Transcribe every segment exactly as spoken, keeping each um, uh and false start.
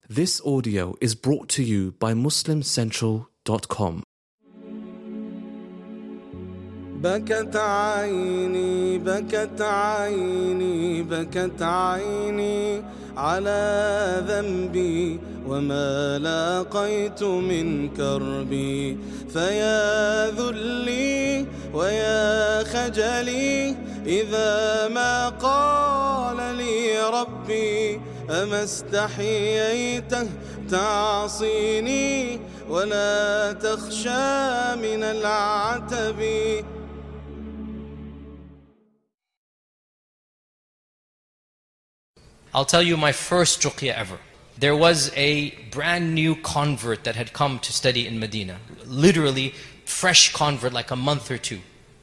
This audio is brought to you by muslim central dot com. بكت عيني بكت عيني بكت عيني على ذنبي وما لاقيت من كربي فيا ذلي ويا خجلي إذا ما قال لي ربي أما استحييت تعصيني ولا تخشى من العتب. I'll tell you my first ruqya ever. There was a brand new convert that had come to study in Medina. Literally fresh convert, like a month or two.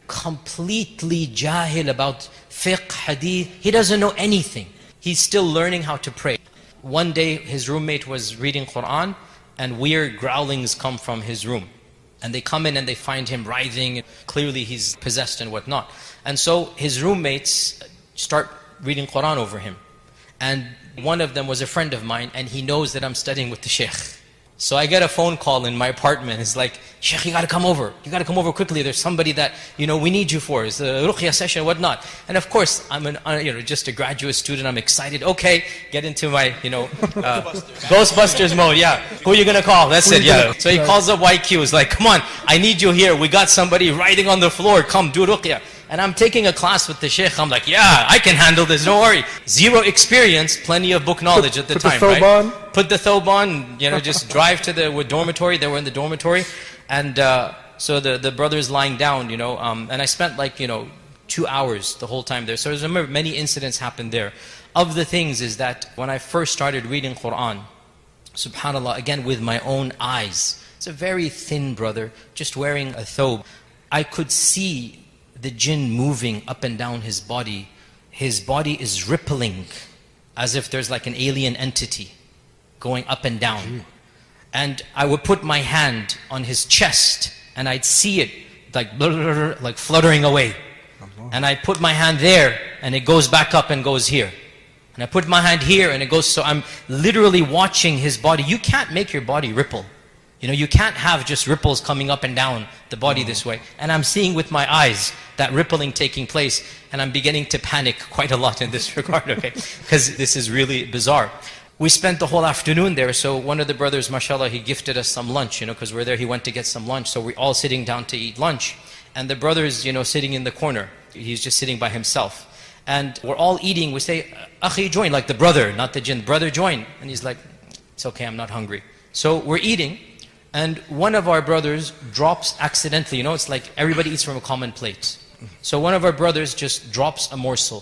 Completely jahil about fiqh, hadith. He doesn't know anything. He's still learning how to pray. One day his roommate was reading Quran and weird growlings come from his room. And they come in and they find him writhing. Clearly he's possessed and whatnot. And so his roommates start reading Quran over him. And one of them was a friend of mine, and he knows that I'm studying with the Shaykh. So I get a phone call in my apartment. It's like, Shaykh, you got to come over. You got to come over quickly. There's somebody that, you know, we need you for. It's a ruqya session and whatnot. And of course, I'm an, uh, you know, just a graduate student. I'm excited. Okay, get into my, you know, uh, Ghostbusters mode. Yeah. Who are you going to call? That's it. Yeah. So he calls up Y Q. He's like, come on, I need you here. We got somebody writing on the floor. Come, do ruqya. And I'm taking a class with the Shaykh. I'm like, yeah, I can handle this, don't worry. Zero experience, plenty of book knowledge put, at the put time, the right? on. Put the thobe on, you know, just drive to the dormitory. They were in the dormitory. And uh, so the, the brother's lying down, you know, um, and I spent like, you know, two hours the whole time there. So I remember many incidents happened there. Of the things is that when I first started reading Quran, subhanAllah, again with my own eyes, it's a very thin brother, just wearing a thobe. I could see the jinn moving up and down his body. His body is rippling as if there's like an alien entity going up and down. And I would put my hand on his chest and I'd see it like blah, blah, blah, like fluttering away. And I put my hand there and it goes back up and goes here. And I put my hand here and it goes, so I'm literally watching his body. You can't make your body ripple. You know, you can't have just ripples coming up and down the body this way. And I'm seeing with my eyes that rippling taking place, and I'm beginning to panic quite a lot in this regard, okay? Because this is really bizarre. We spent the whole afternoon there, so one of the brothers, mashallah, he gifted us some lunch, you know, because we're there, he went to get some lunch, so we're all sitting down to eat lunch. And the brother's, you know, sitting in the corner. He's just sitting by himself. And we're all eating, we say, Akhi, join, like the brother, not the jinn, brother, join. And he's like, it's okay, I'm not hungry. So we're eating, and one of our brothers drops accidentally, you know, it's like everybody eats from a common plate. So one of our brothers just drops a morsel.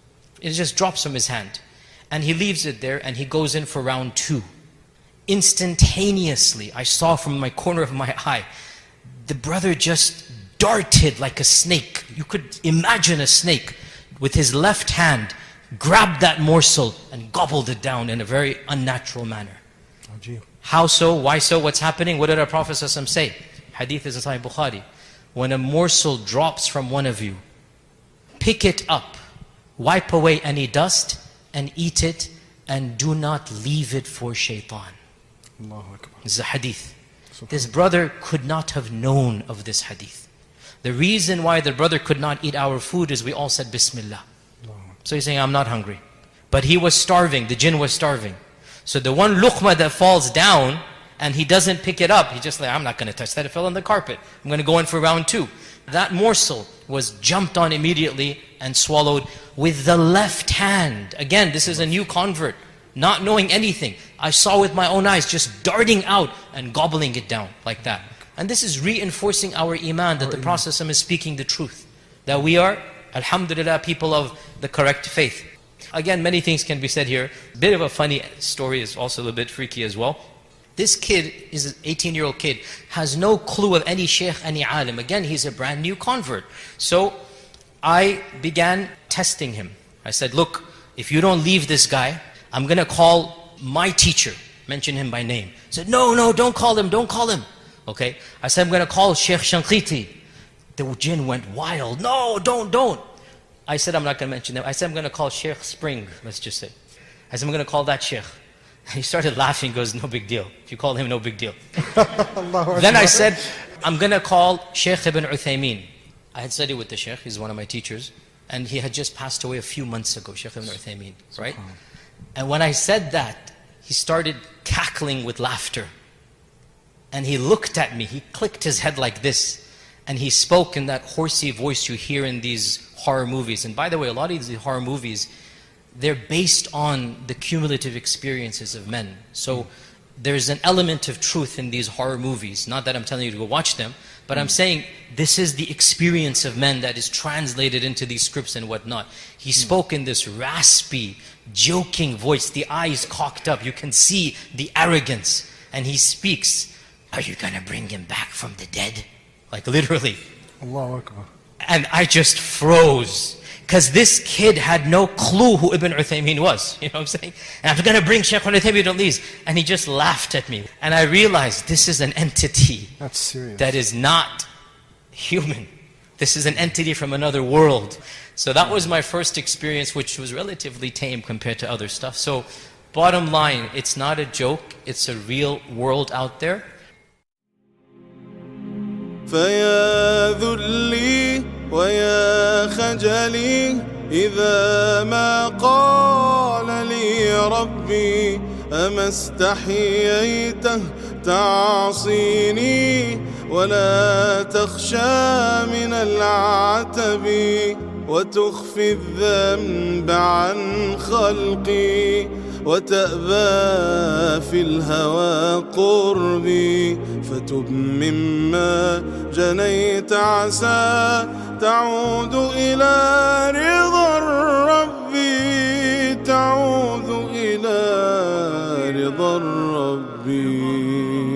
It just drops from his hand. And he leaves it there and he goes in for round two. Instantaneously, I saw from my corner of my eye, the brother just darted like a snake. You could imagine a snake with his left hand, grabbed that morsel and gobbled it down in a very unnatural manner. Oh, gee. How so? Why so? What's happening? What did our Prophet ﷺ say? Hadith is in Sahih Bukhari. When a morsel drops from one of you, pick it up, wipe away any dust, and eat it, and do not leave it for shaitan. Allahu Akbar. This is a hadith. This brother could not have known of this hadith. The reason why the brother could not eat our food is we all said Bismillah. So he's saying, I'm not hungry. But he was starving, the jinn was starving. So the one luqma that falls down, and he doesn't pick it up, he just like, I'm not going to touch that, it fell on the carpet. I'm going to go in for round two. That morsel was jumped on immediately and swallowed with the left hand. Again, this is a new convert, not knowing anything. I saw with my own eyes, just darting out and gobbling it down like that. And this is reinforcing our iman, that the Prophet is speaking the truth. That we are, alhamdulillah, people of the correct faith. Again, many things can be said here. A bit of a funny story, is also a little bit freaky as well. This kid is an eighteen-year-old kid, has no clue of any sheikh, any alim. Again, he's a brand new convert. So I began testing him. I said, look, if you don't leave this guy, I'm going to call my teacher. Mention him by name. He said, no, no, don't call him, don't call him. Okay. I said, I'm going to call Sheikh Shanqiti. The jinn went wild. No, don't, don't. I said, I'm not going to mention them. I said, I'm going to call Sheikh Spring, let's just say. I said, I'm going to call that Sheikh. He started laughing, goes, no big deal. If you call him, no big deal. Allahu Then I Akbar. said, I'm going to call Shaykh Ibn Uthaymeen. I had studied with the Shaykh, he's one of my teachers. And he had just passed away a few months ago, Shaykh Ibn Uthaymeen, right? And when I said that, he started cackling with laughter. And he looked at me, he clicked his head like this. And he spoke in that horsey voice you hear in these horror movies. And by the way, a lot of these horror movies, they're based on the cumulative experiences of men. So there's an element of truth in these horror movies. Not that I'm telling you to go watch them, but I'm saying this is the experience of men that is translated into these scripts and whatnot. He spoke in this raspy, joking voice, the eyes cocked up. You can see the arrogance. And he speaks, are you going to bring him back from the dead? Like literally. Allahu Akbar. And I just froze. Because this kid had no clue who Ibn Uthaymeen was. You know what I'm saying? And I'm going to bring Shaykh Ibn Uthaymeen to these. And he just laughed at me. And I realized this is an entity That's serious. that is not human. This is an entity from another world. So that was my first experience, which was relatively tame compared to other stuff. So bottom line, it's not a joke. It's a real world out there. فيا ذلي ويا خجلي إذا ما قال لي ربي أما استحييته تعصيني ولا تخشى من العتب وتخفي الذنب عن خلقي وتأبى في الهوى قربي فتب مما جنيت عسى تعود إلى رضا الرب تعود إلى رضا الرب